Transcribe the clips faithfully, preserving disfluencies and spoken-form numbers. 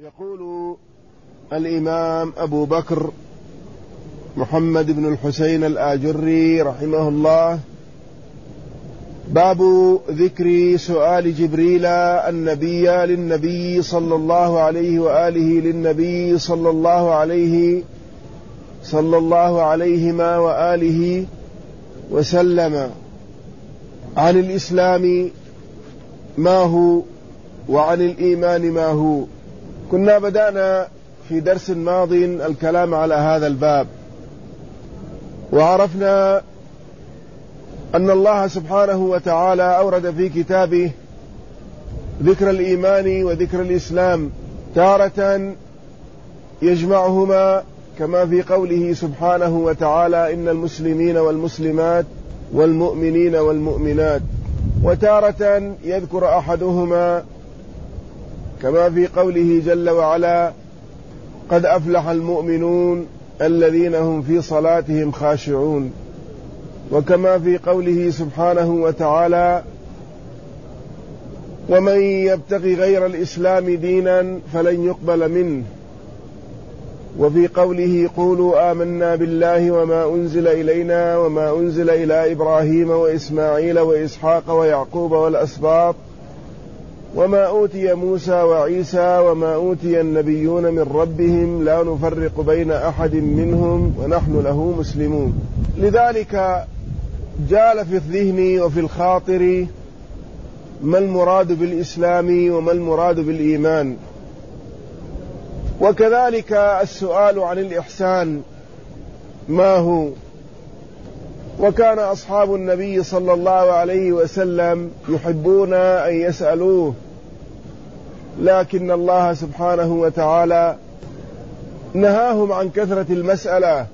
يقول الإمام أبو بكر محمد بن الحسين الآجري رحمه الله: باب ذكر سؤال جبريل النبي للنبي صلى الله عليه وآله للنبي صلى الله عليه صلى الله عليهما وآله وسلم عن الإسلام ما هو وعن الإيمان ما هو. كنا بدأنا في درس ماض الكلام على هذا الباب، وعرفنا أن الله سبحانه وتعالى أورد في كتابه ذكر الإيمان وذكر الإسلام، تارة يجمعهما كما في قوله سبحانه وتعالى: إن المسلمين والمسلمات والمؤمنين والمؤمنات، وتارة يذكر أحدهما كما في قوله جل وعلا: قد أفلح المؤمنون الذين هم في صلاتهم خاشعون، وكما في قوله سبحانه وتعالى: ومن يبتغي غير الإسلام دينا فلن يقبل منه، وفي قوله: قولوا آمنا بالله وما أنزل إلينا وما أنزل إلى إبراهيم وإسماعيل وإسحاق ويعقوب والأسباط وما أوتي موسى وعيسى وما أوتي النبيون من ربهم لا نفرق بين أحد منهم ونحن له مسلمون. لذلك جال في الذهن وفي الخاطر ما المراد بالإسلام وما المراد بالإيمان، وكذلك السؤال عن الإحسان ما هو. وكان أصحاب النبي صلى الله عليه وسلم يحبون أن يسألوه، لكن الله سبحانه وتعالى نهاهم عن كثرة المسألة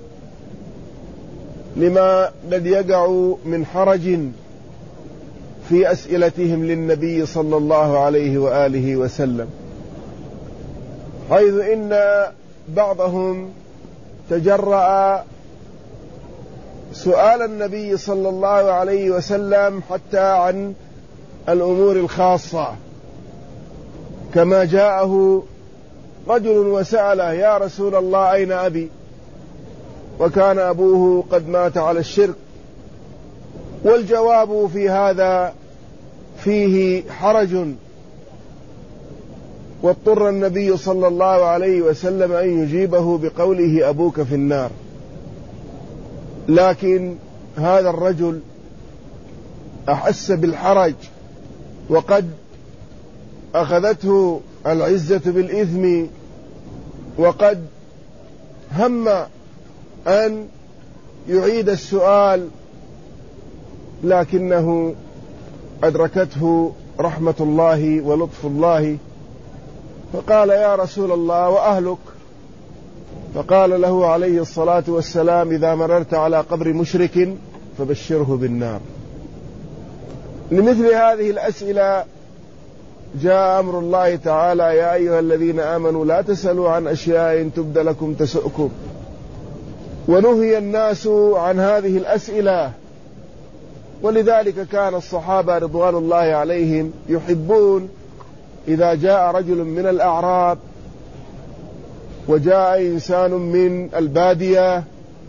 لما قد يقع من حرج في أسئلتهم للنبي صلى الله عليه وآله وسلم، حيث إن بعضهم تجرأ سؤال النبي صلى الله عليه وسلم حتى عن الأمور الخاصة، كما جاءه رجل وسأله: يا رسول الله أين أبي؟ وكان أبوه قد مات على الشرك. والجواب في هذا فيه حرج، واضطر النبي صلى الله عليه وسلم أن يجيبه بقوله: أبوك في النار. لكن هذا الرجل أحس بالحرج، وقد أخذته العزة بالإثم، وقد هم أن يعيد السؤال، لكنه أدركته رحمة الله ولطف الله، فقال: يا رسول الله وأهلك؟ فقال له عليه الصلاة والسلام: إذا مررت على قبر مشرك فبشره بالنار. لمثل هذه الأسئلة جاء أمر الله تعالى: يا أيها الذين آمنوا لا تسألوا عن أشياء تبد لكم تسؤكم. ونهي الناس عن هذه الأسئلة، ولذلك كان الصحابة رضوان الله عليهم يحبون إذا جاء رجل من الأعراب وجاء إنسان من البادية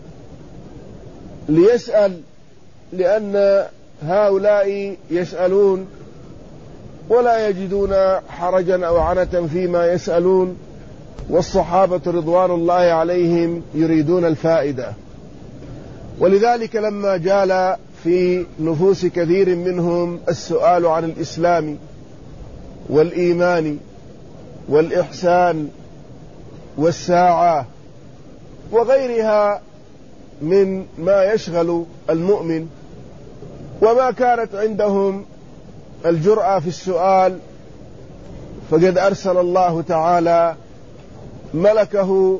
ليسأل، لأن هؤلاء يسألون ولا يجدون حرجا أو عنة فيما يسألون، والصحابة رضوان الله عليهم يريدون الفائدة. ولذلك لما جال في نفوس كثير منهم السؤال عن الإسلام والإيمان والإحسان والساعة وغيرها من ما يشغل المؤمن، وما كانت عندهم الجرأة في السؤال، فقد أرسل الله تعالى ملكه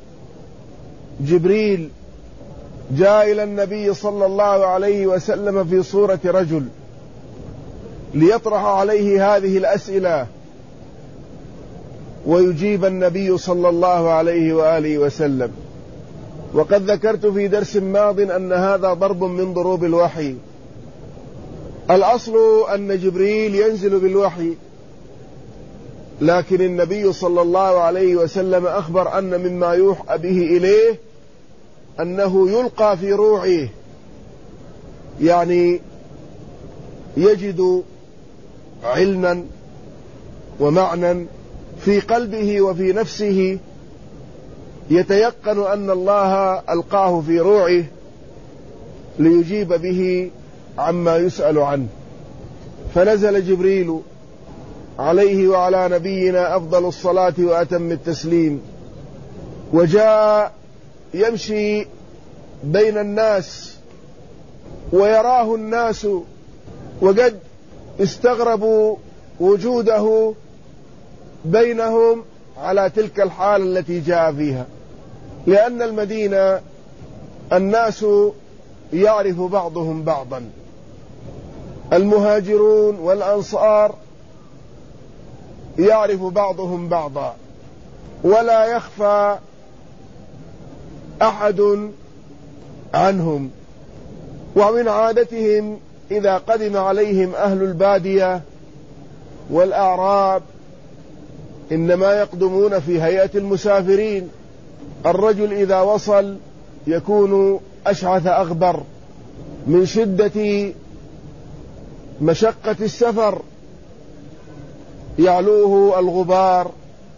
جبريل جاء إلى النبي صلى الله عليه وسلم في صورة رجل ليطرح عليه هذه الأسئلة، ويجيب النبي صلى الله عليه وآله وسلم. وقد ذكرت في درس ماض أن هذا ضرب من ضروب الوحي. الأصل أن جبريل ينزل بالوحي، لكن النبي صلى الله عليه وسلم أخبر أن مما يوحى به إليه أنه يلقى في روعه، يعني يجد علما ومعنى في قلبه وفي نفسه، يتيقن أن الله ألقاه في روعه ليجيب به عما يسأل عنه. فنزل جبريل عليه وعلى نبينا أفضل الصلاة وأتم التسليم، وجاء يمشي بين الناس ويراه الناس، وقد استغربوا وجوده بينهم على تلك الحال التي جاء فيها، لأن المدينة الناس يعرف بعضهم بعضا، المهاجرون والأنصار يعرف بعضهم بعضا، ولا يخفى أحد عنهم. ومن عادتهم إذا قدم عليهم أهل البادية والأعراب إنما يقدمون في هيئة المسافرين. الرجل إذا وصل يكون أشعث أغبر من شدة مشقة السفر، يعلوه الغبار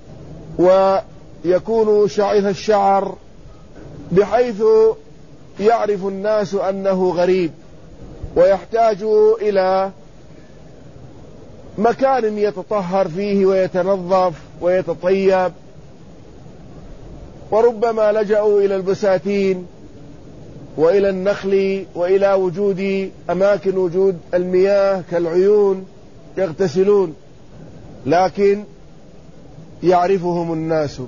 ويكون شعث الشعر، بحيث يعرف الناس أنه غريب، ويحتاج إلى مكان يتطهر فيه ويتنظف ويتطيب، وربما لجأوا إلى البساتين وإلى النخل وإلى وجود أماكن وجود المياه كالعيون يغتسلون، لكن يعرفهم الناس.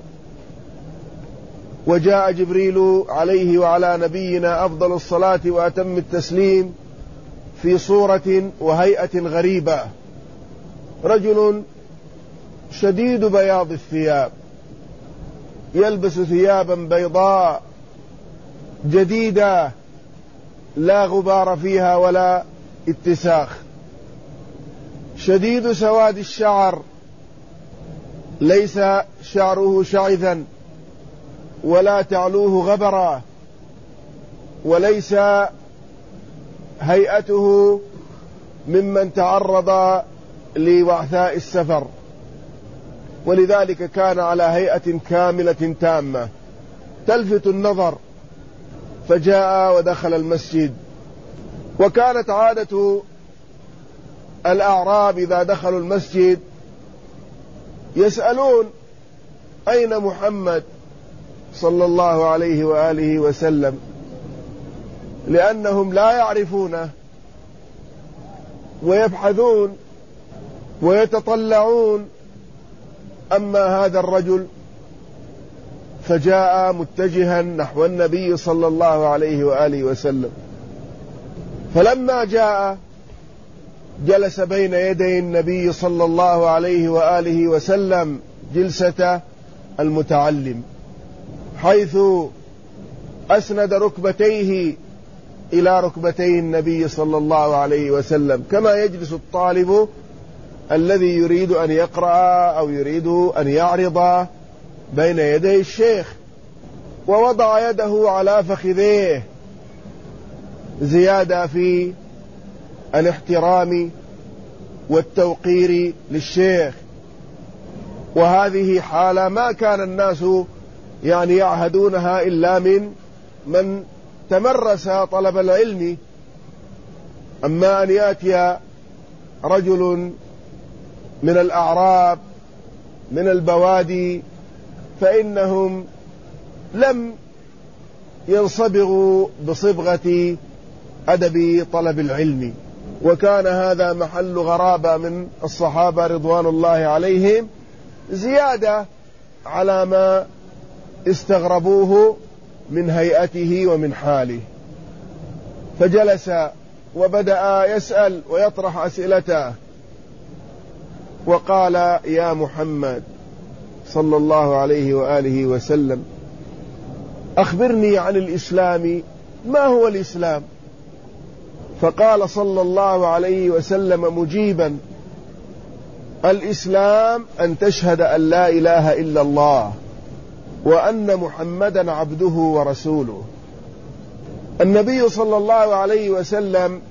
وجاء جبريل عليه وعلى نبينا أفضل الصلاة وأتم التسليم في صورة وهيئة غريبة، رجل شديد بياض الثياب، يلبس ثيابا بيضاء جديدة لا غبار فيها ولا اتساخ، شديد سواد الشعر، ليس شعره شعثا ولا تعلوه غبرا، وليس هيئته ممن تعرض لوعثاء السفر، ولذلك كان على هيئة كاملة تامة تلفت النظر. فجاء ودخل المسجد، وكانت عادة الأعراب إذا دخلوا المسجد يسألون أين محمد صلى الله عليه وآله وسلم، لأنهم لا يعرفونه، ويبحثون ويتطلعون. أما هذا الرجل فجاء متجها نحو النبي صلى الله عليه وآله وسلم، فلما جاء جلس بين يدي النبي صلى الله عليه وآله وسلم جلسة المتعلم، حيث أسند ركبتيه إلى ركبتي النبي صلى الله عليه وسلم، كما يجلس الطالب الذي يريد أن يقرأ أو يريد أن يعرض بين يدي الشيخ، ووضع يده على فخذيه زيادة في الاحترام والتوقير للشيخ. وهذه حالة ما كان الناس يعني يعهدونها إلا من من تمرس طلب العلم. أما أن يأتي رجل من الأعراب من البوادي فإنهم لم ينصبغوا بصبغة أدب طلب العلم، وكان هذا محل غرابة من الصحابة رضوان الله عليهم، زيادة على ما استغربوه من هيئته ومن حاله. فجلس وبدأ يسأل ويطرح أسئلته، وقال: يا محمد صلى الله عليه وآله وسلم، أخبرني عن الإسلام، ما هو الإسلام؟ فقال صلى الله عليه وسلم مجيبا: الإسلام أن تشهد أن لا إله إلا الله وأن محمدا عبده ورسوله. النبي صلى الله عليه وسلم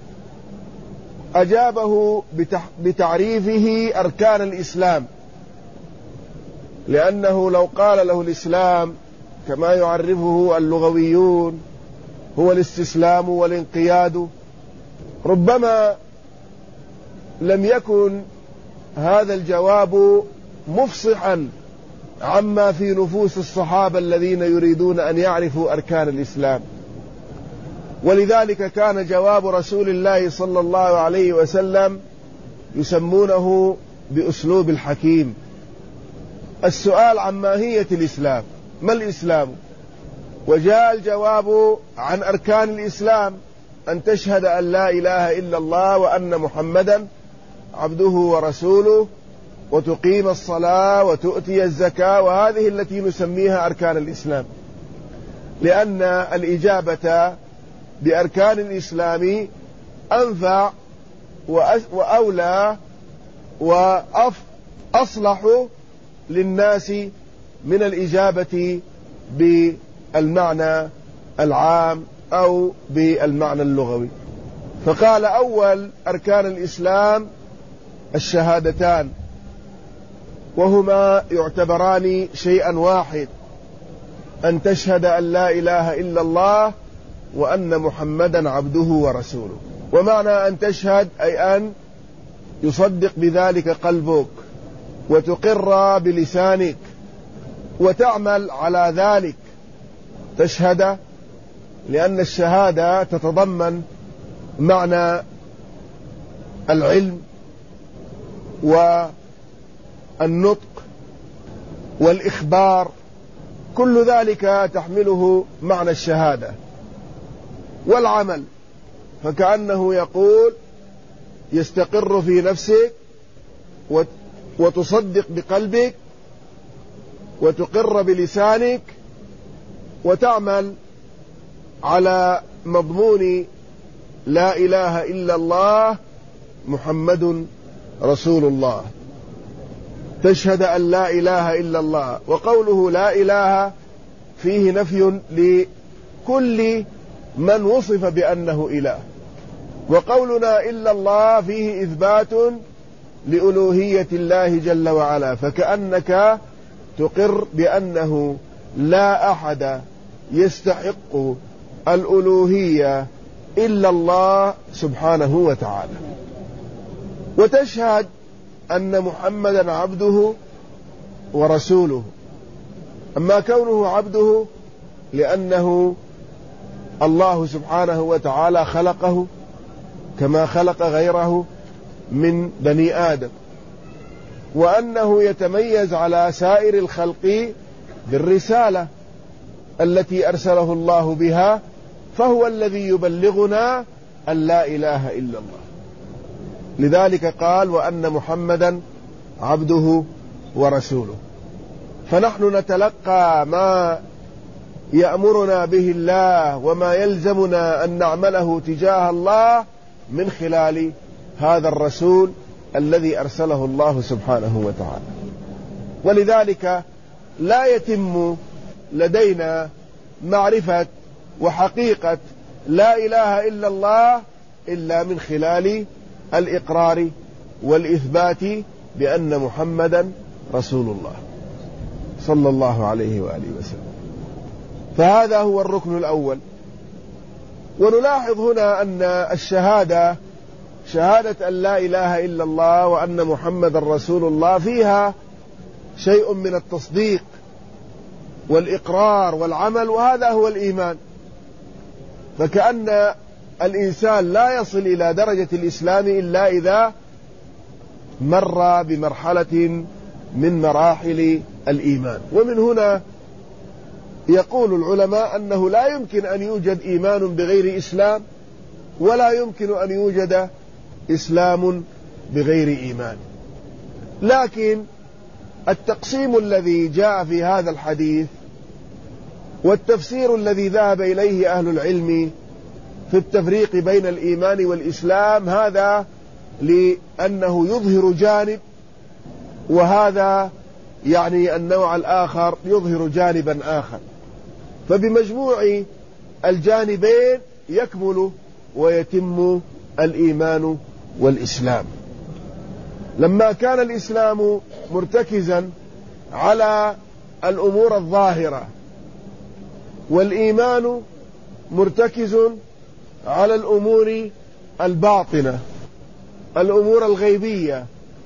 أجابه بتعريفه أركان الإسلام، لأنه لو قال له الإسلام كما يعرفه اللغويون هو الاستسلام والانقياد، ربما لم يكن هذا الجواب مفصحا عما في نفوس الصحابة الذين يريدون أن يعرفوا أركان الإسلام. ولذلك كان جواب رسول الله صلى الله عليه وسلم يسمونه بأسلوب الحكيم. السؤال عن ماهية الإسلام، ما الإسلام؟ وجاء الجواب عن أركان الإسلام أن تشهد أن لا إله إلا الله وأن محمدا عبده ورسوله وتقيم الصلاة وتؤتي الزكاة، وهذه التي نسميها أركان الإسلام، لأن الإجابة بأركان الإسلام أنفع وأولى وأصلح للناس من الإجابة بالمعنى العام أو بالمعنى اللغوي. فقال أول أركان الإسلام الشهادتان، وهما يعتبران شيئا واحد، أن تشهد أن لا إله إلا الله وأن محمدا عبده ورسوله. ومعنى أن تشهد أي أن يصدق بذلك قلبك وتقر بلسانك وتعمل على ذلك. تشهد لأن الشهادة تتضمن معنى العلم والنطق والإخبار، كل ذلك تحمله معنى الشهادة. والعمل فكأنه يقول يستقر في نفسك وتصدق بقلبك وتقر بلسانك وتعمل على مضمون لا إله إلا الله محمد رسول الله. تشهد أن لا إله إلا الله، وقوله لا إله فيه نفي لكل من وصف بأنه إله، وقولنا إلا الله فيه إثبات لألوهية الله جل وعلا، فكأنك تقر بأنه لا أحد يستحق الألوهية إلا الله سبحانه وتعالى. وتشهد أن محمدا عبده ورسوله. أما كونه عبده لأنه الله سبحانه وتعالى خلقه كما خلق غيره من بني آدم، وأنه يتميز على سائر الخلق بالرسالة التي أرسله الله بها، فهو الذي يبلغنا أن لا إله إلا الله. لذلك قال وأن محمدا عبده ورسوله. فنحن نتلقى ما يأمرنا به الله وما يلزمنا أن نعمله تجاه الله من خلال هذا الرسول الذي أرسله الله سبحانه وتعالى. ولذلك لا يتم لدينا معرفة وحقيقة لا إله إلا الله إلا من خلال الإقرار والإثبات بأن محمدا رسول الله صلى الله عليه وآله وسلم. فهذا هو الركن الأول. ونلاحظ هنا أن الشهادة شهادة أن لا إله إلا الله وأن محمدا رسول الله فيها شيء من التصديق والإقرار والعمل، وهذا هو الإيمان. فكأن الإنسان لا يصل إلى درجة الإسلام إلا إذا مر بمرحلة من مراحل الإيمان. ومن هنا يقول العلماء أنه لا يمكن أن يوجد إيمان بغير إسلام، ولا يمكن أن يوجد إسلام بغير إيمان. لكن التقسيم الذي جاء في هذا الحديث والتفسير الذي ذهب إليه أهل العلم في التفريق بين الإيمان والإسلام، هذا لأنه يظهر جانب وهذا يعني النوع الآخر يظهر جانبا آخر. فبمجموع الجانبين يكمل ويتم الإيمان والإسلام. لما كان الإسلام مرتكزا على الأمور الظاهرة والإيمان مرتكز على الأمور الباطنة، الأمور الغيبية،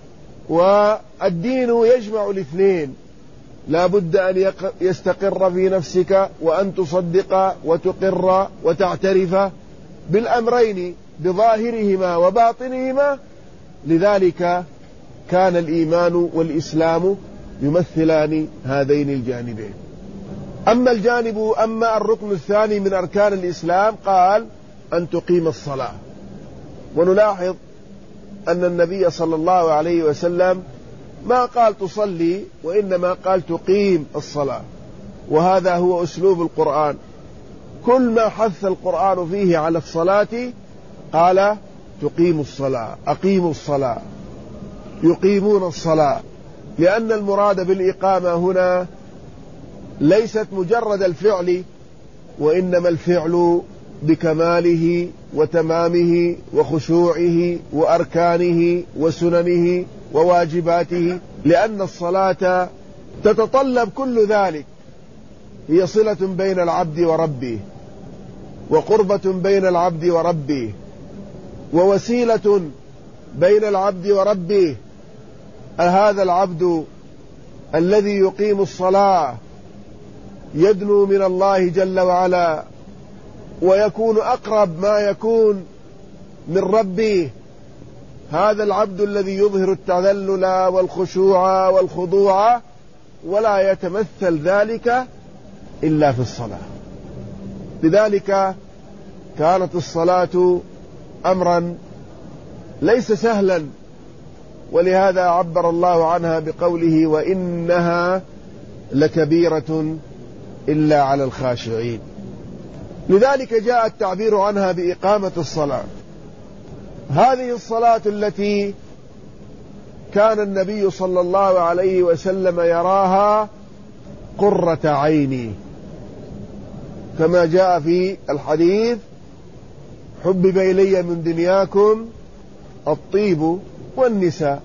والدين يجمع الاثنين، لا بد أن يستقر في نفسك وأن تصدق وتقر وتعترف بالأمرين بظاهرهما وباطنهما. لذلك كان الإيمان والإسلام يمثلان هذين الجانبين. أما الجانب أما الركن الثاني من أركان الإسلام قال أن تقيم الصلاة. ونلاحظ أن النبي صلى الله عليه وسلم ما قال تصلي، وإنما قال تقيم الصلاة، وهذا هو أسلوب القرآن. كل ما حث القرآن فيه على الصلاة قال تقيم الصلاة، أقيموا الصلاة، يقيمون الصلاة، لأن المراد بالإقامة هنا ليست مجرد الفعل، وإنما الفعل بكماله وتمامه وخشوعه وأركانه وسننه وواجباته، لأن الصلاة تتطلب كل ذلك. هي صلة بين العبد وربه، وقربة بين العبد وربه، ووسيلة بين العبد وربه. هذا العبد الذي يقيم الصلاة يدنو من الله جل وعلا، ويكون أقرب ما يكون من ربه. هذا العبد الذي يظهر التذلل والخشوع والخضوع، ولا يتمثل ذلك إلا في الصلاة. لذلك كانت الصلاة أمرا ليس سهلا، ولهذا عبر الله عنها بقوله وإنها لكبيرة إلا على الخاشعين. لذلك جاء التعبير عنها بإقامة الصلاة. هذه الصلاة التي كان النبي صلى الله عليه وسلم يراها قرة عيني، كما جاء في الحديث حبب إلي من دنياكم الطيب والنساء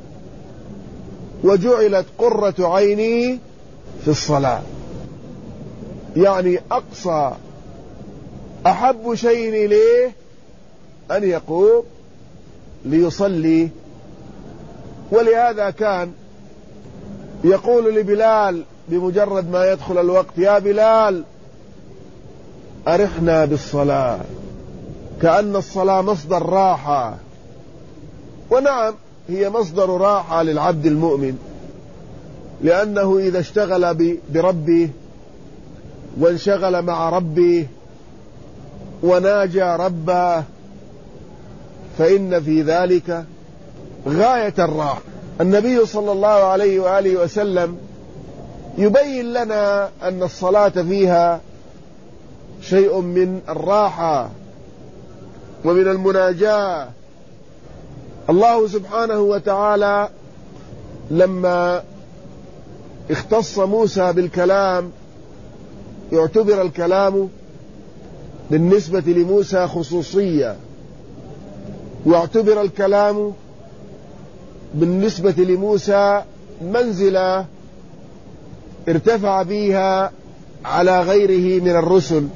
وجعلت قرة عيني في الصلاة. يعني أقصى أحب شيء إليه أن يقوم ليصلي. ولهذا كان يقول لبلال بمجرد ما يدخل الوقت يا بلال أرحنا بالصلاة، كأن الصلاة مصدر راحة. ونعم هي مصدر راحة للعبد المؤمن، لأنه إذا اشتغل بربه وانشغل مع ربه وناجى ربه فإن في ذلك غاية الراحة. النبي صلى الله عليه وآله وسلم يبين لنا أن الصلاة فيها شيء من الراحة ومن المناجاة. الله سبحانه وتعالى لما اختص موسى بالكلام يعتبر الكلام بالنسبة لموسى خصوصية، واعتبر الكلام بالنسبة لموسى منزلة ارتفع بها على غيره من الرسل.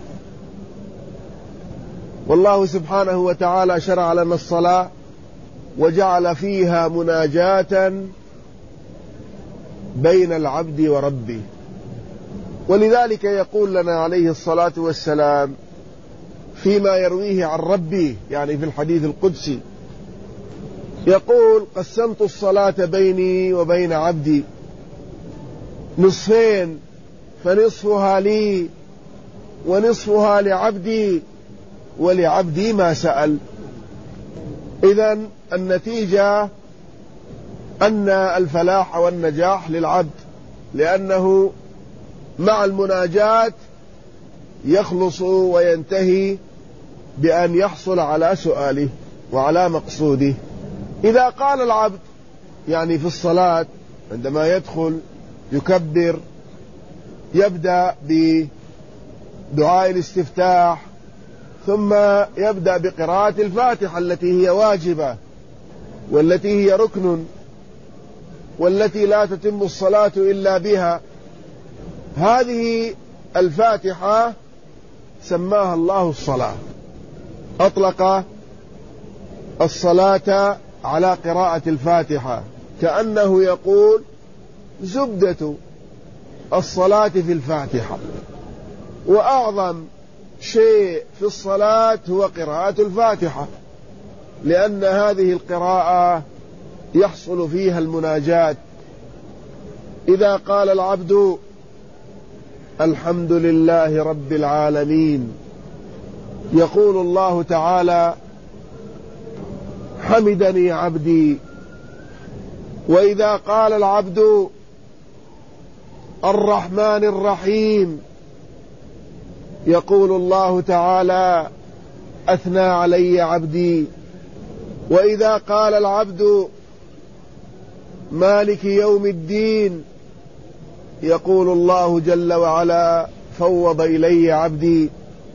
والله سبحانه وتعالى شرع لنا الصلاة وجعل فيها مناجاة بين العبد وربه. ولذلك يقول لنا عليه الصلاة والسلام فيما يرويه عن ربه، يعني في الحديث القدسي، يقول قسمت الصلاة بيني وبين عبدي نصفين فنصفها لي ونصفها لعبدي ولعبدي ما سأل. إذن النتيجة أن الفلاح والنجاح للعبد، لأنه مع المناجاة يخلص وينتهي بأن يحصل على سؤاله وعلى مقصوده. إذا قال العبد يعني في الصلاة عندما يدخل يكبر، يبدأ بدعاء الاستفتاح، ثم يبدأ بقراءة الفاتحة التي هي واجبة والتي هي ركن والتي لا تتم الصلاة إلا بها. هذه الفاتحة سماها الله الصلاة، أطلق الصلاة على قراءة الفاتحة، كأنه يقول زبدة الصلاة في الفاتحة، وأعظم شيء في الصلاة هو قراءة الفاتحة، لأن هذه القراءة يحصل فيها المناجاة. إذا قال العبد الحمد لله رب العالمين، يقول الله تعالى حمدني عبدي. وإذا قال العبد الرحمن الرحيم، يقول الله تعالى أثنى علي عبدي. وإذا قال العبد مالك يوم الدين، يقول الله جل وعلا فوض إلي عبدي.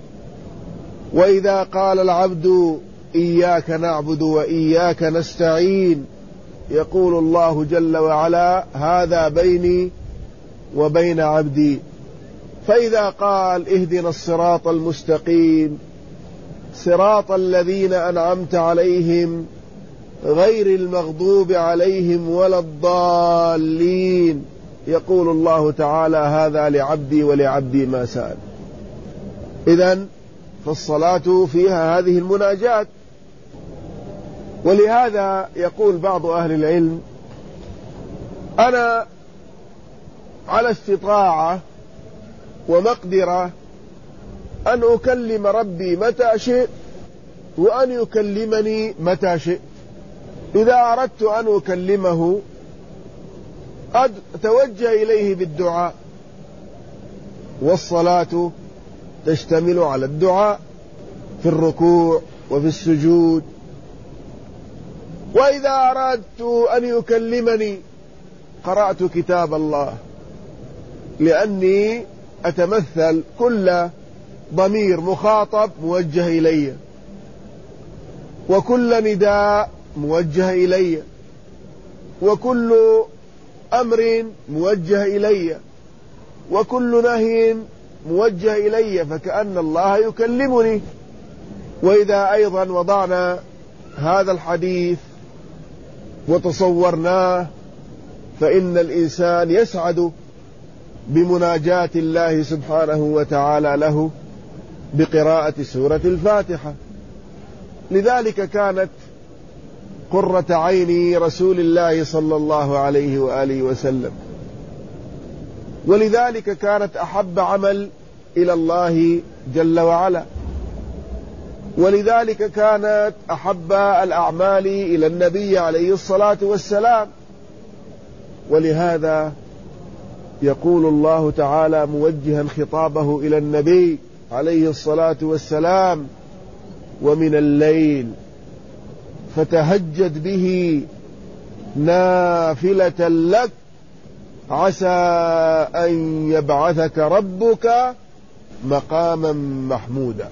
وإذا قال العبد إياك نعبد وإياك نستعين، يقول الله جل وعلا هذا بيني وبين عبدي. فإذا قال اهدنا الصراط المستقيم صراط الذين أنعمت عليهم غير المغضوب عليهم ولا الضالين، يقول الله تعالى هذا لعبدي ولعبدي ما سأل. إذن فالصلاة فيها هذه المناجات. ولهذا يقول بعض أهل العلم أنا على استطاعة ومقدرة أن أكلم ربي متى شئت وأن يكلمني متى شئت. إذا أردت أن أكلمه أتوجه إليه بالدعاء، والصلاة تشتمل على الدعاء في الركوع وفي السجود. وإذا أردت أن يكلمني قرأت كتاب الله، لأني أتمثل كل ضمير مخاطب موجه إلي، وكل نداء موجه إلي، وكل أمر موجه إلي، وكل نهي موجه إلي، فكأن الله يكلمني. وإذا أيضا وضعنا هذا الحديث وتصورناه، فإن الإنسان يسعد بمناجاة الله سبحانه وتعالى له بقراءة سورة الفاتحة. لذلك كانت قرة عين رسول الله صلى الله عليه وآله وسلم، ولذلك كانت أحب عمل إلى الله جل وعلا، ولذلك كانت أحب الأعمال إلى النبي عليه الصلاة والسلام. ولهذا يقول الله تعالى موجها خطابه إلى النبي عليه الصلاة والسلام ومن الليل فتهجد به نافلة لك عسى أن يبعثك ربك مقاما محمودا.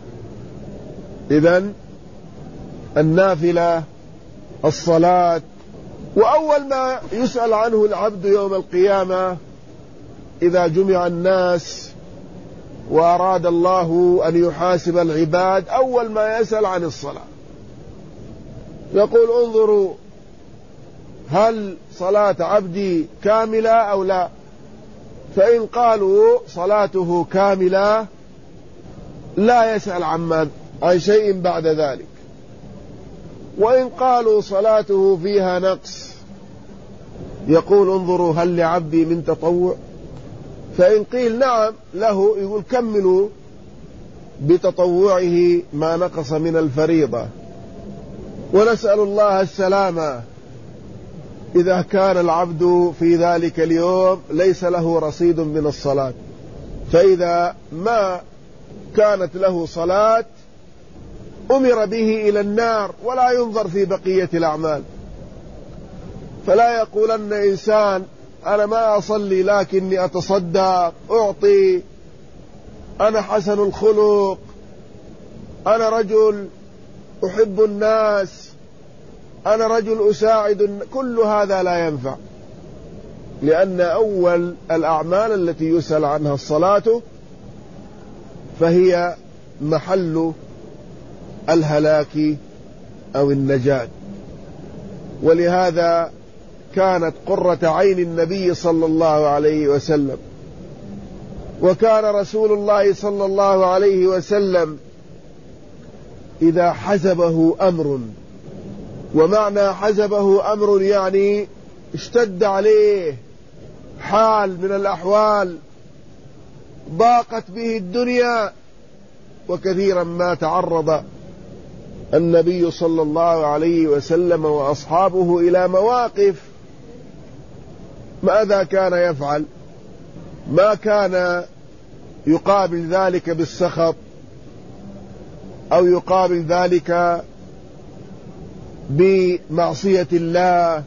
إذن النافلة الصلاة. وأول ما يسأل عنه العبد يوم القيامة إذا جمع الناس وأراد الله أن يحاسب العباد، أول ما يسأل عن الصلاة، يقول انظروا هل صلاة عبدي كاملة أو لا؟ فإن قالوا صلاته كاملة لا يسأل عن عن شيء بعد ذلك، وإن قالوا صلاته فيها نقص يقول انظروا هل لعبدي من تطوع؟ فإن قيل نعم له يقول كملوا بتطوعه ما نقص من الفريضة. ونسأل الله السلامة إذا كان العبد في ذلك اليوم ليس له رصيد من الصلاة، فإذا ما كانت له صلاة أمر به إلى النار ولا ينظر في بقية الأعمال. فلا يقولن إنسان أنا ما أصلي لكني أتصدق أعطي، أنا حسن الخلق، أنا رجل أحب الناس، أنا رجل أساعد. كل هذا لا ينفع، لأن أول الأعمال التي يسأل عنها الصلاة فهي محل الهلاك أو النجاة. ولهذا كانت قرة عين النبي صلى الله عليه وسلم. وكان رسول الله صلى الله عليه وسلم إذا حزبه أمر، ومعنى حزبه أمر يعني اشتد عليه حال من الأحوال، ضاقت به الدنيا، وكثيرا ما تعرض النبي صلى الله عليه وسلم وأصحابه إلى مواقف، ماذا كان يفعل؟ ما كان يقابل ذلك بالسخط أو يقابل ذلك بمعصية الله،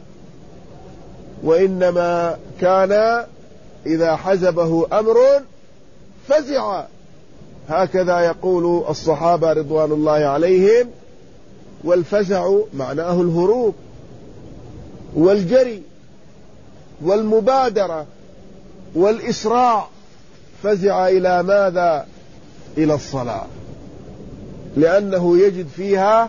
وإنما كان إذا حزبه أمر فزع. هكذا يقول الصحابة رضوان الله عليهم، والفزع معناه الهروب والجري والمبادرة والإسراع. فزع إلى ماذا؟ إلى الصلاة، لأنه يجد فيها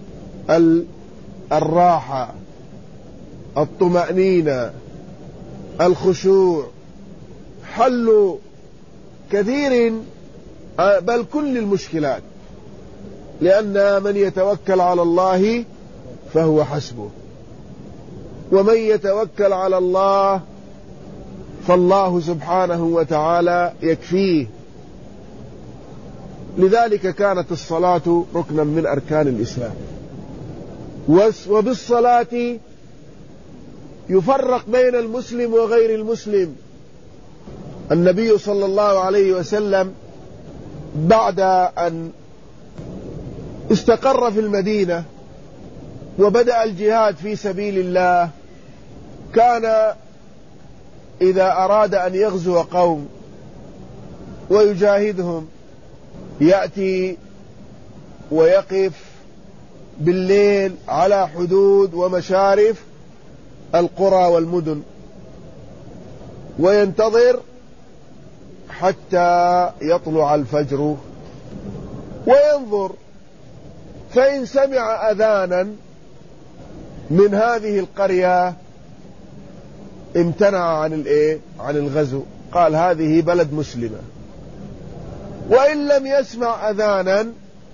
الراحة، الطمأنينة، الخشوع، حل كثير بل كل المشكلات، لأن من يتوكل على الله فهو حسبه، ومن يتوكل على الله فالله سبحانه وتعالى يكفيه. لذلك كانت الصلاة ركنا من أركان الإسلام. وبالصلاة يفرق بين المسلم وغير المسلم. النبي صلى الله عليه وسلم بعد أن استقر في المدينة وبدأ الجهاد في سبيل الله، كان إذا أراد أن يغزو قوم ويجاهدهم يأتي ويقف بالليل على حدود ومشارف القرى والمدن، وينتظر حتى يطلع الفجر وينظر، فإن سمع أذانا من هذه القرية امتنع عن الايه عن الغزو، قال هذه بلد مسلمة. وإن لم يسمع أذانا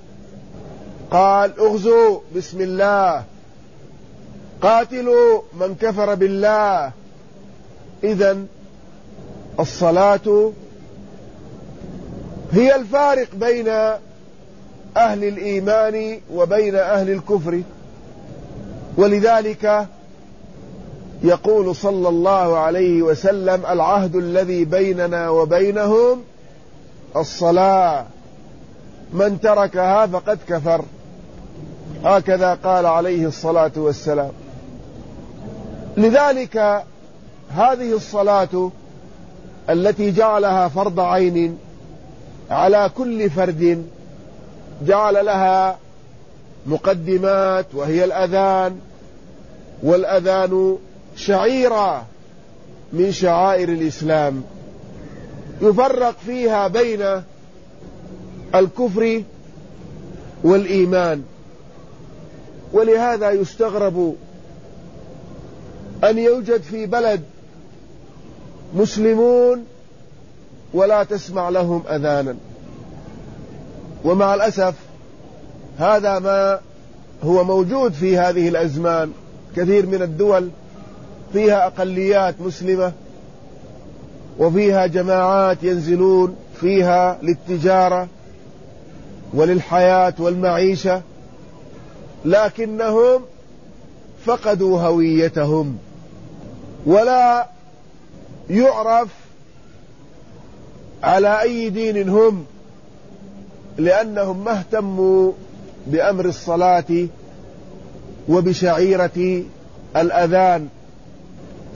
قال اغزوا بسم الله، قاتلوا من كفر بالله. إذن الصلاة هي الفارق بين أهل الإيمان وبين أهل الكفر. ولذلك يقول صلى الله عليه وسلم العهد الذي بيننا وبينهم الصلاة، من تركها فقد كفر. هكذا قال عليه الصلاة والسلام. لذلك هذه الصلاة التي جعلها فرض عين على كل فرد، جعل لها مقدمات وهي الأذان، والأذان شعيرة من شعائر الإسلام، يفرق فيها بين الكفر والإيمان. ولهذا يستغرب أن يوجد في بلد مسلمون ولا تسمع لهم أذانا، ومع الأسف هذا ما هو موجود في هذه الأزمان. كثير من الدول فيها أقليات مسلمة وفيها جماعات ينزلون فيها للتجارة وللحياة والمعيشة، لكنهم فقدوا هويتهم، ولا يعرف على أي دين هم، لأنهم ما اهتموا بأمر الصلاة وبشعيرة الأذان.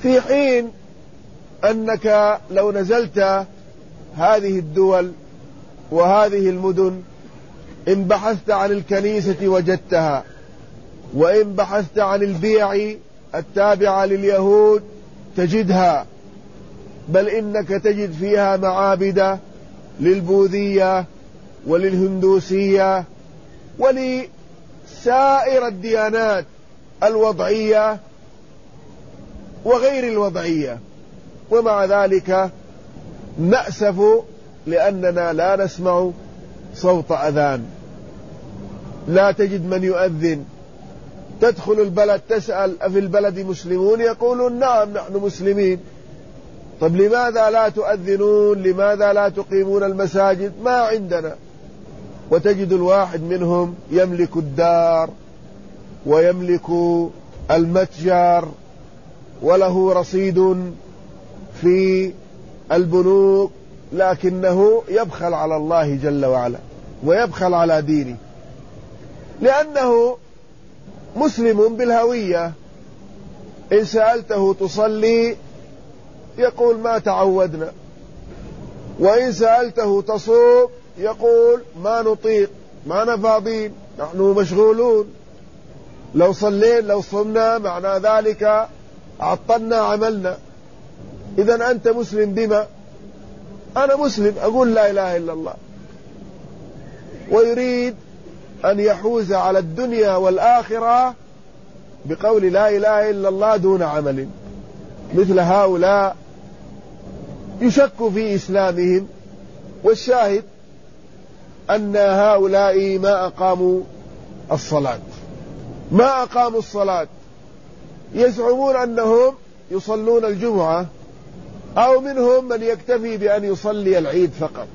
في حين أنك لو نزلت هذه الدول وهذه المدن إن بحثت عن الكنيسة وجدتها، وإن بحثت عن البيع التابعة لليهود تجدها، بل إنك تجد فيها معابد للبوذية وللهندوسية ولسائر الديانات الوضعية وغير الوضعية. ومع ذلك نأسف لأننا لا نسمع صوت أذان، لا تجد من يؤذن. تدخل البلد تسأل أفي البلد مسلمون؟ يقولون نعم نحن مسلمين. طب لماذا لا تؤذنون؟ لماذا لا تقيمون المساجد؟ ما عندنا. وتجد الواحد منهم يملك الدار ويملك المتجر وله رصيد في البنوك، لكنه يبخل على الله جل وعلا ويبخل على دينه، لأنه مسلم بالهوية. إن سألته تصلي يقول ما تعودنا، وإن سألته تصوم يقول ما نطيق، ما نفاضين، نحن مشغولون. لو صلينا لو صمنا معنى ذلك عطلنا عملنا. إذن أنت مسلم بما؟ أنا مسلم أقول لا إله إلا الله، ويريد أن يحوز على الدنيا والآخرة بقول لا إله إلا الله دون عمل. مثل هؤلاء يشك في إسلامهم، والشاهد أن هؤلاء ما أقاموا الصلاة ما أقاموا الصلاة يزعمون أنهم يصلون الجمعة، أو منهم من يكتفي بأن يصلي العيد فقط،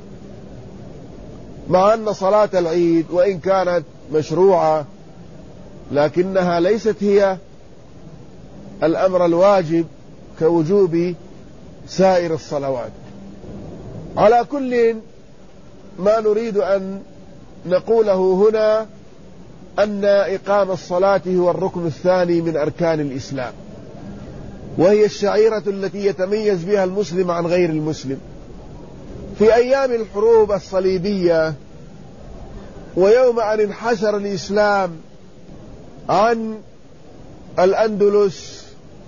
مع أن صلاة العيد وإن كانت مشروعة لكنها ليست هي الأمر الواجب كوجوب سائر الصلوات. على كل ما نريد أن نقوله هنا أن إقام الصلاة هو الركن الثاني من أركان الإسلام، وهي الشعيرة التي يتميز بها المسلم عن غير المسلم. في أيام الحروب الصليبية ويوم أن انحسر الإسلام عن الأندلس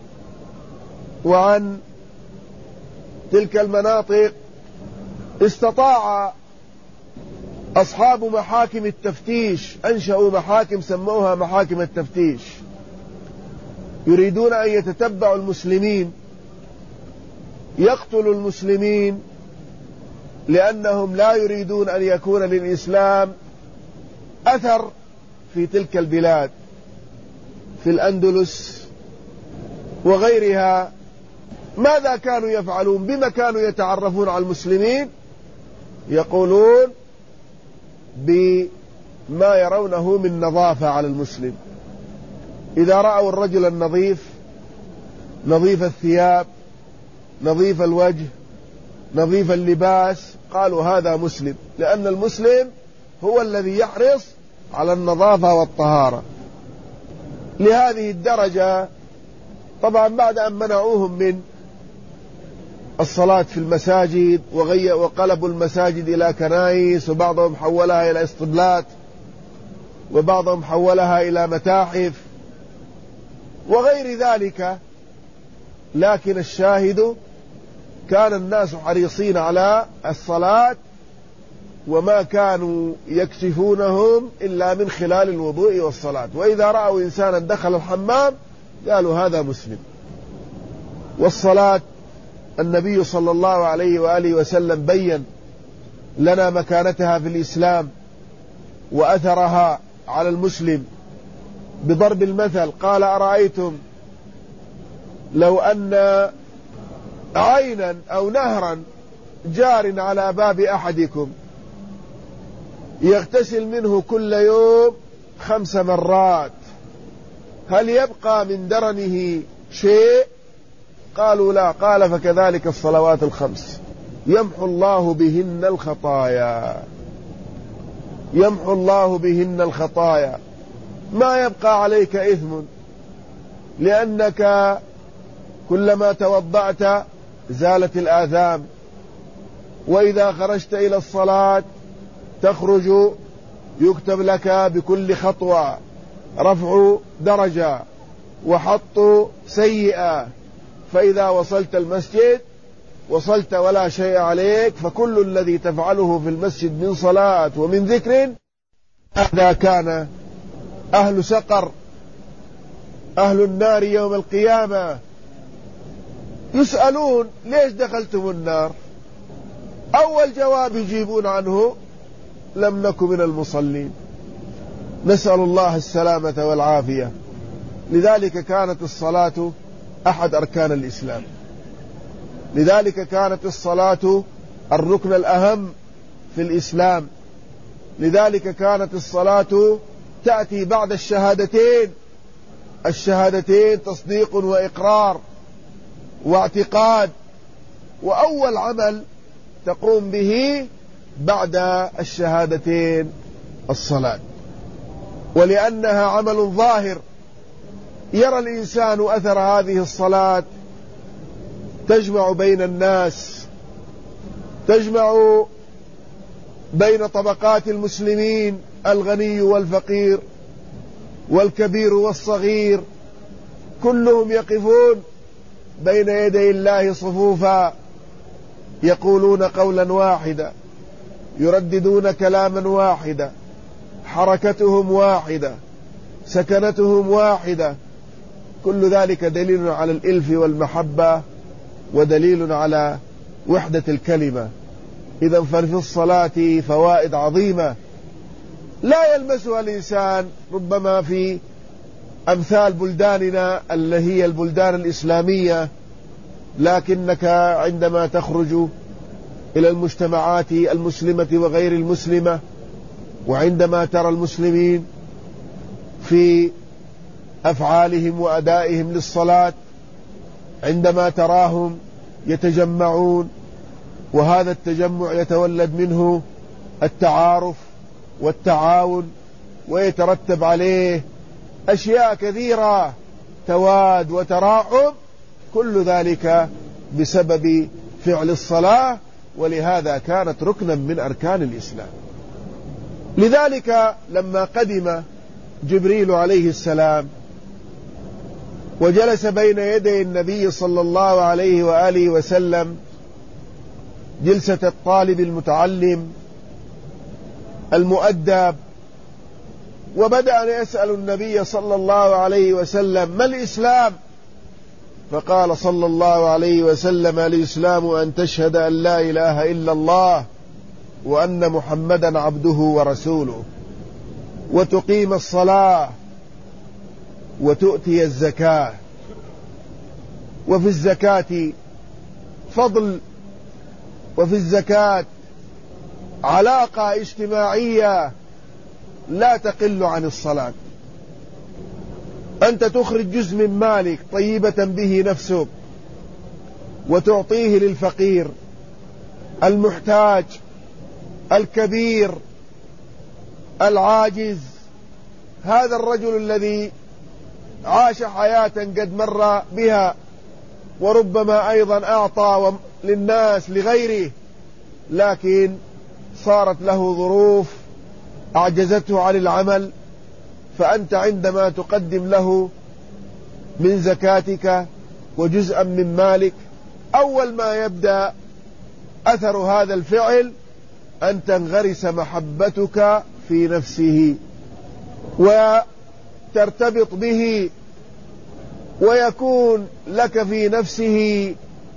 وعن تلك المناطق، استطاع أصحاب محاكم التفتيش، أنشأوا محاكم سموها محاكم التفتيش، يريدون أن يتتبعوا المسلمين، يقتلوا المسلمين، لأنهم لا يريدون أن يكون للإسلام أثر في تلك البلاد، في الأندلس وغيرها. ماذا كانوا يفعلون؟ بما كانوا يتعرفون على المسلمين؟ يقولون بما يرونه من نظافة على المسلم. إذا رأوا الرجل النظيف، نظيف الثياب، نظيف الوجه، نظيف اللباس، قالوا هذا مسلم، لأن المسلم هو الذي يحرص على النظافة والطهارة. لهذه الدرجة طبعا بعد أن منعوهم من الصلاة في المساجد وقلبوا المساجد إلى كنائس، وبعضهم حولها إلى اسطبلات، وبعضهم حولها إلى متاحف وغير ذلك. لكن الشاهد كان الناس حريصين على الصلاة، وما كانوا يكشفونهم إلا من خلال الوضوء والصلاة. وإذا رأوا إنسانا دخل الحمام قالوا هذا مسلم. والصلاة النبي صلى الله عليه وآله وسلم بين لنا مكانتها في الإسلام وأثرها على المسلم بضرب المثل. قال أرأيتم لو أن عينا أو نهرا جار على باب أحدكم يغتسل منه كل يوم خمس مرات، هل يبقى من درنه شيء؟ قالوا لا. قال فكذلك الصلوات الخمس يمحو الله بهن الخطايا، يمحو الله بهن كلما توضأت زالت الآثام، وإذا خرجت إلى الصلاة تخرج يكتب لك بكل خطوة رفع درجة وحط سيئة، فإذا وصلت المسجد وصلت ولا شيء عليك، فكل الذي تفعله في المسجد من صلاة ومن ذكر هذا كان أهل سقر، أهل النار يوم القيامة يسألون ليش دخلتم النار؟ أول جواب يجيبون عنه لم نكن من المصلين. نسأل الله السلامة والعافية. لذلك كانت الصلاة أحد أركان الإسلام، لذلك كانت الصلاة الركن الأهم في الإسلام، لذلك كانت الصلاة تأتي بعد الشهادتين. الشهادتين تصديق وإقرار واعتقاد، وأول عمل تقوم به بعد الشهادتين الصلاة، ولأنها عمل ظاهر يرى الإنسان أثر هذه الصلاة، تجمع بين الناس، تجمع بين طبقات المسلمين، الغني والفقير والكبير والصغير، كلهم يقفون بين يدي الله صفوفا، يقولون قولا واحدا، يرددون كلاما واحدا، حركتهم واحدة، سكنتهم واحدة. كل ذلك دليل على الإلف والمحبة، ودليل على وحدة الكلمة. إذا ففي الصلاة فوائد عظيمة لا يلمسها الإنسان ربما في أمثال بلداننا اللي هي البلدان الإسلامية، لكنك عندما تخرج إلى المجتمعات المسلمة وغير المسلمة، وعندما ترى المسلمين في أفعالهم وأدائهم للصلاة، عندما تراهم يتجمعون، وهذا التجمع يتولد منه التعارف والتعاون، ويترتب عليه أشياء كثيرة، تواد وتراحم، كل ذلك بسبب فعل الصلاة، ولهذا كانت ركنا من أركان الإسلام. لذلك لما قدم جبريل عليه السلام وجلس بين يدي النبي صلى الله عليه وآله وسلم جلسة الطالب المتعلم المؤدب، وبدأ أن يسأل النبي صلى الله عليه وسلم ما الإسلام؟ فقال صلى الله عليه وسلم: الإسلام أن تشهد أن لا إله إلا الله وأن محمدا عبده ورسوله، وتقيم الصلاة، وتؤتي الزكاة. وفي الزكاة فضل، وفي الزكاة علاقة اجتماعية لا تقل عن الصلاة. أنت تخرج جزء من مالك طيبة به نفسك وتعطيه للفقير المحتاج الكبير العاجز، هذا الرجل الذي عاش حياة قد مر بها، وربما أيضا أعطى للناس لغيره، لكن صارت له ظروف أعجزته عن العمل، فأنت عندما تقدم له من زكاتك وجزءا من مالك، أول ما يبدأ أثر هذا الفعل أن تنغرس محبتك في نفسه وترتبط به، ويكون لك في نفسه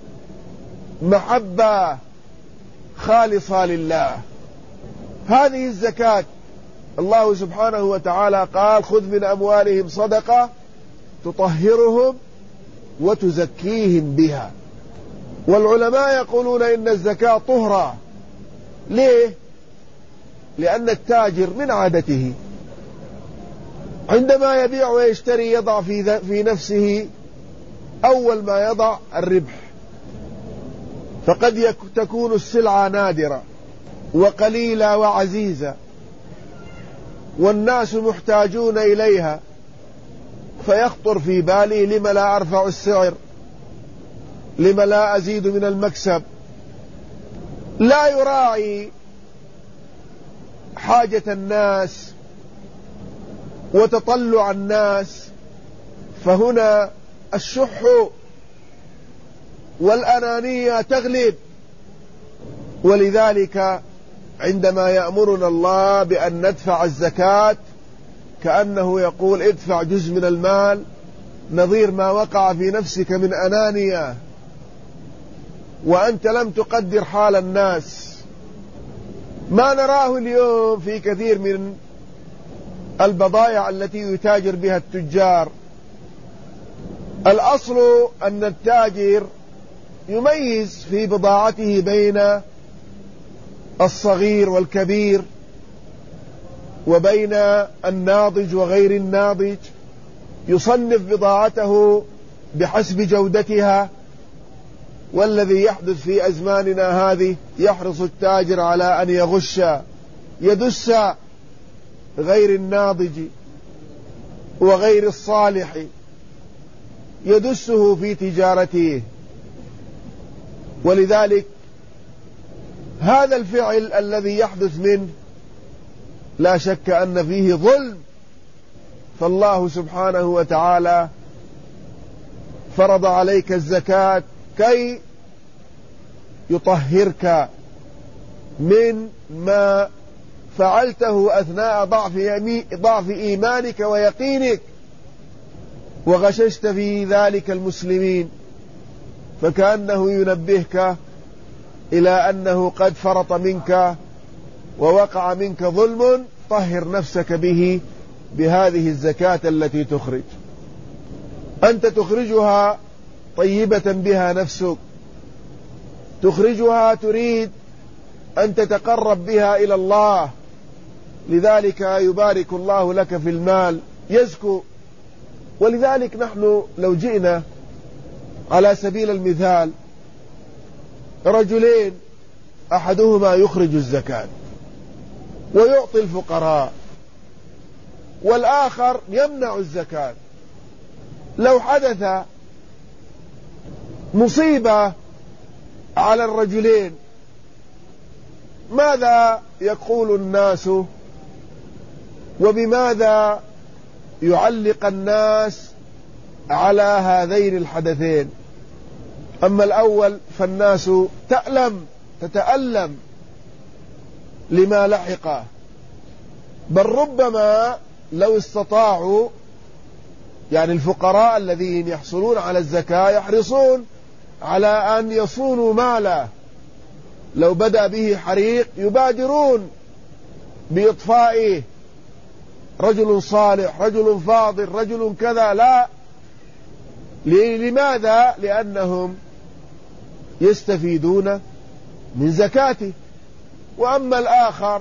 محبة خالصة لله. هذه الزكاة الله سبحانه وتعالى قال: خذ من أموالهم صدقة تطهرهم وتزكيهم بها. والعلماء يقولون إن الزكاة طهرة. ليه؟ لأن التاجر من عادته عندما يبيع ويشتري يضع في, في نفسه أول ما يضع الربح، فقد تكون السلعة نادرة وقليلة وعزيزة والناس محتاجون إليها، فيخطر في باله: لما لا أرفع السعر؟ لم لا أزيد من المكسب، لا يراعي حاجة الناس وتطلع الناس، فهنا الشح والأنانية تغلب. ولذلك عندما يأمرنا الله بأن ندفع الزكاة كأنه يقول ادفع جزء من المال نظير ما وقع في نفسك من أنانية، وأنت لم تقدر حال الناس. ما نراه اليوم في كثير من البضائع التي يتاجر بها التجار، الأصل أن التاجر يميز في بضاعته بين الصغير والكبير، وبين الناضج وغير الناضج، يصنف بضاعته بحسب جودتها. والذي يحدث في أزماننا هذه يحرص التاجر على أن يغش، يدس غير الناضج وغير الصالح، يدسه في تجارته. ولذلك هذا الفعل الذي يحدث منه لا شك أن فيه ظلم، فالله سبحانه وتعالى فرض عليك الزكاة كي يطهرك من ما فعلته أثناء ضعف, ضعف إيمانك ويقينك، وغششت في ذلك المسلمين، فكأنه ينبهك إلى أنه قد فرط منك ووقع منك ظلم. طهر نفسك به بهذه الزكاة التي تخرج، أنت تخرجها طيبة بها نفسك، تخرجها تريد أن تتقرب بها إلى الله، لذلك يبارك الله لك في المال يزكو. ولذلك نحن لو جئنا على سبيل المثال رجلين، أحدهما يخرج الزكاة ويعطي الفقراء، والآخر يمنع الزكاة، لو حدث مصيبة على الرجلين ماذا يقول الناس وبماذا يعلق الناس على هذين الحدثين؟ أما الأول فالناس تألم تتألم لما لحقه، بل ربما لو استطاعوا، يعني الفقراء الذين يحصلون على الزكاة يحرصون على أن يصونوا ماله، لو بدأ به حريق يبادرون بإطفائه، رجل صالح، رجل فاضل، رجل كذا، لا. لماذا؟ لأنهم يستفيدون من زكاته. وأما الآخر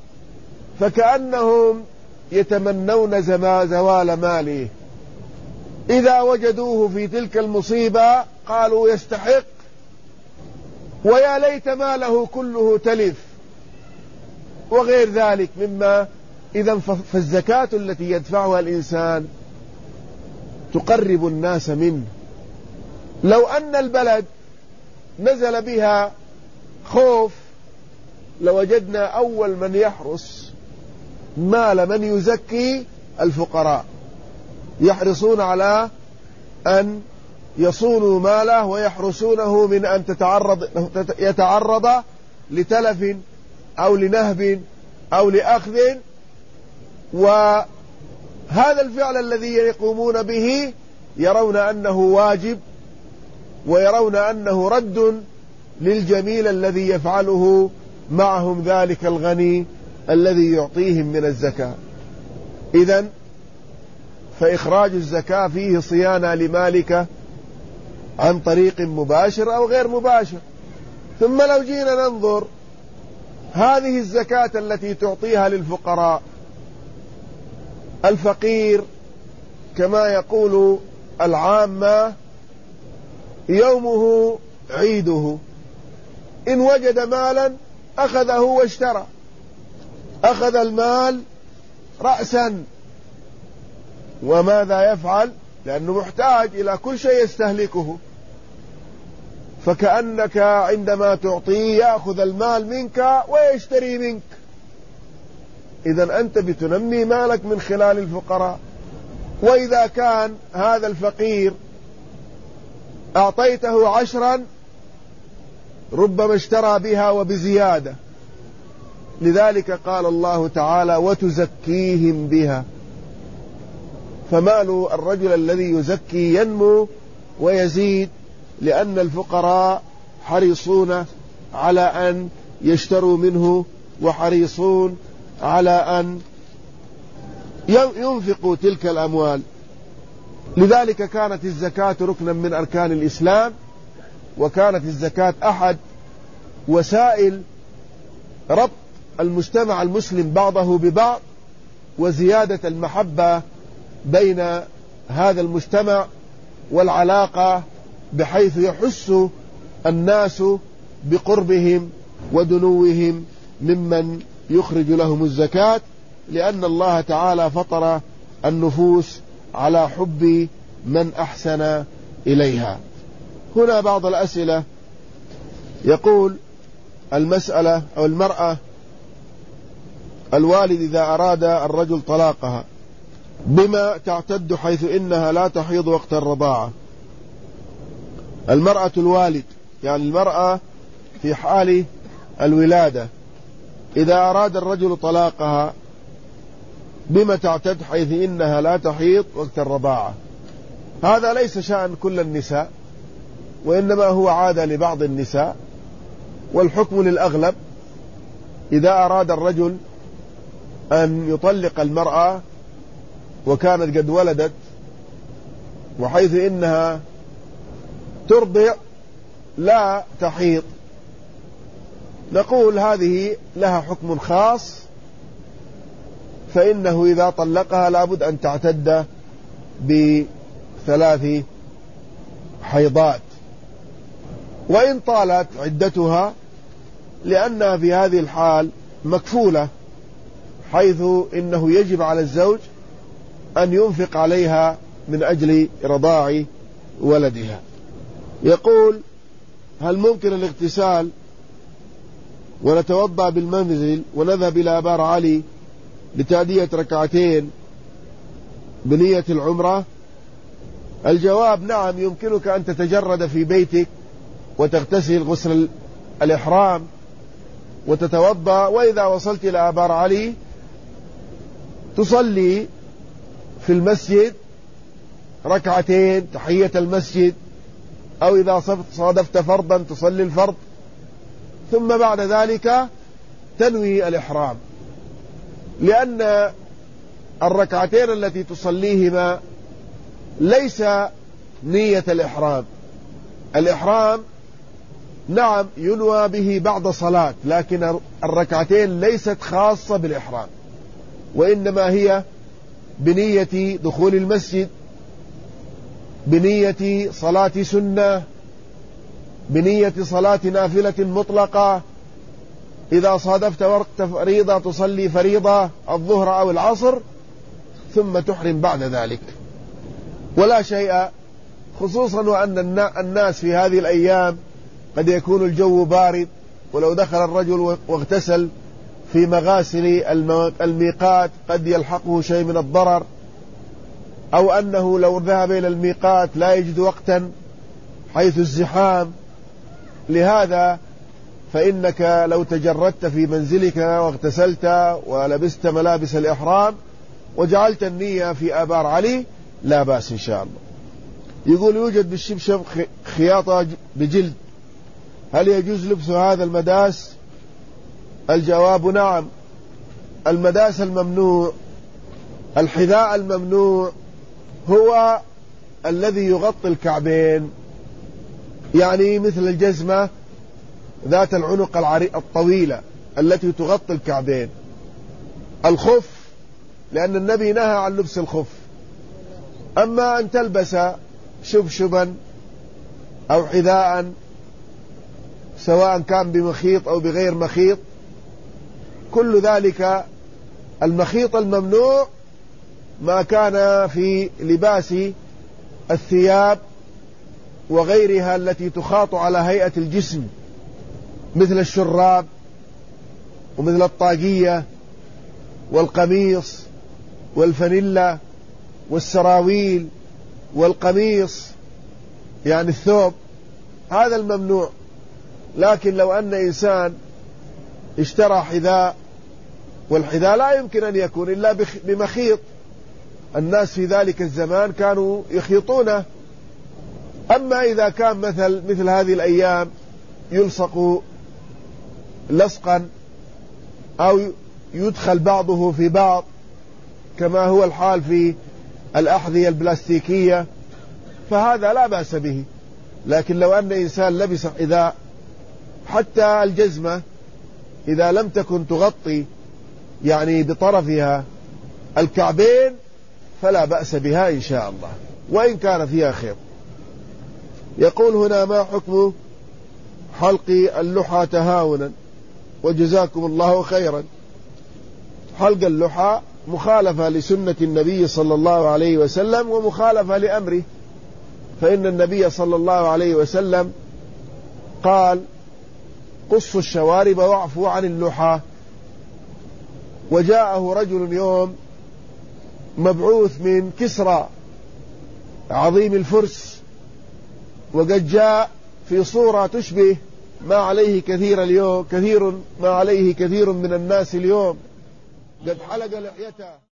فكأنهم يتمنون زوال ماله، إذا وجدوه في تلك المصيبة قالوا يستحق، ويا ليت ماله كله تلف، وغير ذلك مما. إذن فالزكاة التي يدفعها الإنسان تقرب الناس منه. لو أن البلد نزل بها خوف لوجدنا أول من يحرس مال من يزكي الفقراء، يحرصون على أن يصونوا ماله ويحرسونه من أن تتعرض يتعرض لتلف أو لنهب أو لأخذ. وهذا الفعل الذي يقومون به يرون أنه واجب، ويرون أنه رد للجميل الذي يفعله معهم ذلك الغني الذي يعطيهم من الزكاة. إذن فإخراج الزكاة فيه صيانة لمالك عن طريق مباشر أو غير مباشر. ثم لو جينا ننظر هذه الزكاة التي تعطيها للفقراء، الفقير كما يقول العامة يومه عيده، إن وجد مالا أخذه واشترى، أخذ المال رأسا، وماذا يفعل؟ لأنه محتاج إلى كل شيء يستهلكه، فكأنك عندما تعطيه يأخذ المال منك ويشتري منك. إذن أنت بتنمي مالك من خلال الفقراء. وإذا كان هذا الفقير أعطيته عشرا ربما اشترى بها وبزيادة. لذلك قال الله تعالى وتزكيهم بها. فمال الرجل الذي يزكي ينمو ويزيد، لأن الفقراء حريصون على أن يشتروا منه وحريصون على أن ينفقوا تلك الأموال. لذلك كانت الزكاة ركنا من أركان الإسلام، وكانت الزكاة أحد وسائل ربط المجتمع المسلم بعضه ببعض، وزيادة المحبة بين هذا المجتمع والعلاقة، بحيث يحس الناس بقربهم ودنوهم ممن يخرج لهم الزكاة، لأن الله تعالى فطر النفوس على حب من أحسن إليها. هنا بعض الأسئلة. يقول المسألة أو المرأة الوالد إذا أراد الرجل طلاقها بما تعتد حيث إنها لا تحيض وقت الرضاعة. المرأة الوالد يعني المرأة في حال الولادة إذا أراد الرجل طلاقها بما تعتد حيث إنها لا تحيض وقت الرضاعة. هذا ليس شأن كل النساء، وإنما هو عادة لبعض النساء، والحكم للأغلب. إذا أراد الرجل أن يطلق المرأة وكانت قد ولدت وحيث إنها ترضع لا تحيض، نقول هذه لها حكم خاص، فإنه إذا طلقها لابد أن تعتد بثلاث حيضات، وإن طالت عدتها لأنها في هذه الحال مكفولة، حيث إنه يجب على الزوج أن ينفق عليها من أجل رضاع ولدها. يقول هل ممكن الاغتسال ونتوضأ بالمنزل ونذهب إلى آبار علي لتأدية ركعتين بنية العمرة؟ الجواب نعم، يمكنك أن تتجرد في بيتك وتغتسل غسل الإحرام وتتوضأ، وإذا وصلت إلى آبار علي تصلي في المسجد ركعتين تحية المسجد، أو إذا صادفت فرضا تصلي الفرض، ثم بعد ذلك تنوي الإحرام، لأن الركعتين التي تصليهما ليس نية الإحرام. الإحرام نعم ينوى به بعد صلاة، لكن الركعتين ليست خاصة بالإحرام، وإنما هي بنية دخول المسجد، بنية صلاة سنة، بنية صلاة نافلة مطلقة. إذا صادفت وقت فريضة تصلي فريضة الظهر أو العصر ثم تحرم بعد ذلك، ولا شيء، خصوصا وأن الناس في هذه الأيام قد يكون الجو بارد، ولو دخل الرجل واغتسل في مغاسل الميقات قد يلحقه شيء من الضرر، أو أنه لو ذهب إلى الميقات لا يجد وقتا حيث الزحام. لهذا فإنك لو تجردت في منزلك واغتسلت ولبست ملابس الإحرام وجعلت النية في آبار علي لا بأس إن شاء الله. يقول يوجد بالشبشب خياطة بجلد، هل يجوز لبس هذا المداس؟ الجواب نعم. المداس الممنوع، الحذاء الممنوع هو الذي يغطي الكعبين، يعني مثل الجزمة ذات العنق الطويلة التي تغطي الكعبين. الخف لأن النبي نهى عن لبس الخف. أما أن تلبس شبشبا أو حذاء سواء كان بمخيط أو بغير مخيط، كل ذلك المخيط الممنوع ما كان في لباس الثياب وغيرها التي تخاط على هيئة الجسم، مثل الشراب ومثل الطاقية والقميص والفانيلا والسراويل والقميص، يعني الثوب، هذا الممنوع. لكن لو أن إنسان اشترى حذاء، والحذاء لا يمكن أن يكون إلا بمخيط، الناس في ذلك الزمان كانوا يخيطونه. أما إذا كان مثل مثل هذه الأيام يلصق لصقا أو يدخل بعضه في بعض كما هو الحال في الأحذية البلاستيكية، فهذا لا بأس به. لكن لو أن إنسان لبس حذاء، حتى الجزمة إذا لم تكن تغطي يعني بطرفها الكعبين فلا بأس بها إن شاء الله، وإن كان فيها خير. يقول هنا: ما حكم حلق اللحى تهاونا؟ وجزاكم الله خيرا. حلق اللحى مخالفة لسنة النبي صلى الله عليه وسلم ومخالفة لأمره، فإن النبي صلى الله عليه وسلم قال: قصوا الشوارب واعفوا عن اللحى. وجاءه رجل يوم مبعوث من كسرى عظيم الفرس، وقد جاء في صورة تشبه ما عليه كثير اليوم كثير ما عليه كثير من الناس اليوم، قد حلق لحيته.